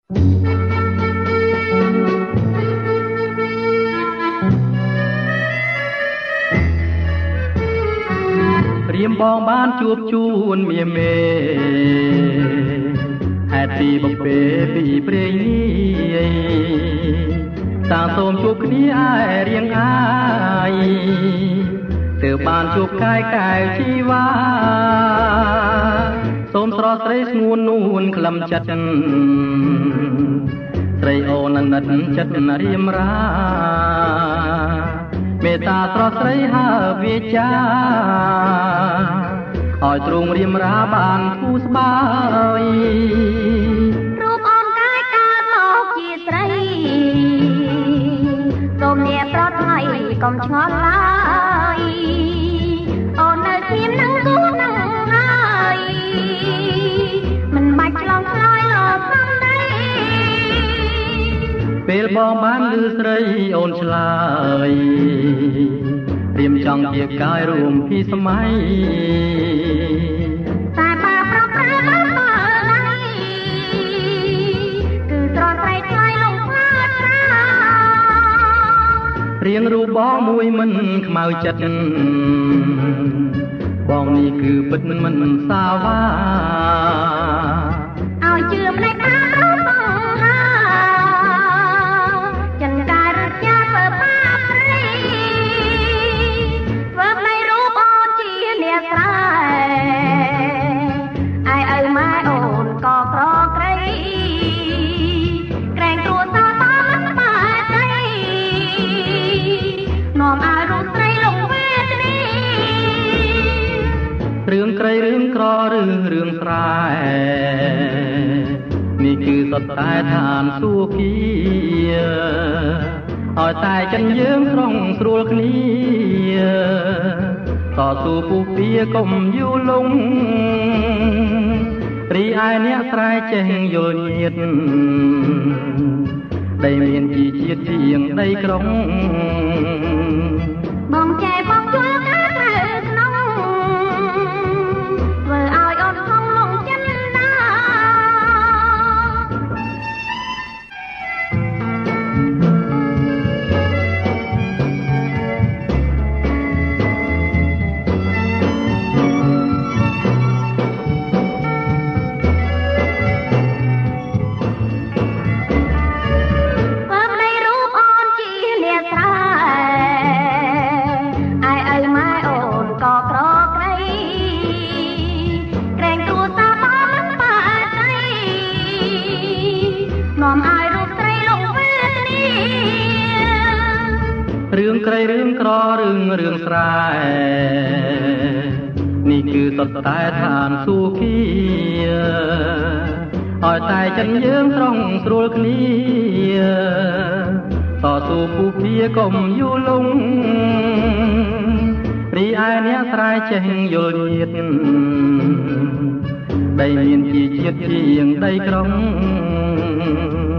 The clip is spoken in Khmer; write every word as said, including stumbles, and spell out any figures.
រៀមបងបានជួបជួនមៀមេហេតុពីបពេពីព្រេងនេះតាសូមជួបគ្នាឯរៀងអាយទើបបានជួបកាយកែវជីវ៉ាសូមស្រស់ស្រីស្ងួននួនក្លឹមចិត្តស្រីអូនណិតចិត្តរៀមរាមេត្តាស្រស់ស្រីហើវាចាឲ្យទ្រង់រៀមរាបានគូស្បើយរូបអូនកាយកើតមកជាស្រីសូមអ្នកប្រត់ហើយកុំឆ្ងល់ឡើយអូននៅធៀមនឹងគូនឹងហើយមិនបាច់ឆ្លងឆ្លើយលោកសំដីពេលបងបានឮស្រីអូនឆ្លើយរៀមចង់ជាកាយរួមពីសម័យតែបើប្រព្រឹត្តមកឡើយគឺត្រង់ត្រៃថ្លៃលងខ្លាចប្រារៀងរូបបងមួយមិនខ្មៅចិត្តបងនេះគឺពិតមិនសាវាឲ្យជឿម្លេះតារូបបងណាចិនកាយរត់ចាធ្វើបាបព្រៃធ្វើផ្នែករូបអូនជាអ្នកស្រែឯឪម៉ែអូនក៏ក្រក្រៃក្រែងគ្រួសារបានបាត់ใจនាំឲ្យរូបស្រីលងវេទនារឿងក្រៃរឿងក្រឬរឿងស្រែនេះគឺសុទ្ធតែឋានសួគ៌ឲ្យតែចិនយើងត្រង់ស្រួលគ្នាតស៊ូពុះពៀកុំយូរលងរីឯអ្នកស្រែចេះយល់ញាតដីមានជីជាតិជាងដីក្រុងបងចែបងជួយការត្រូវក្នុងធ្វើឲ្យអូនខំលងចិត្តណារឿងក្រៃរឿងក្ររឿងរឿងស្រែនេះគឺសុទ្ធតែឋានសួគ៌ឲ្យតែចិនយើងត្រង់ស្រួលគ្នាតស៊ូពុះពៀកុំយូរលងរីឯអ្នកស្រែចេះយល់ញាតដីមានជីជាតិជាងដីក្រុង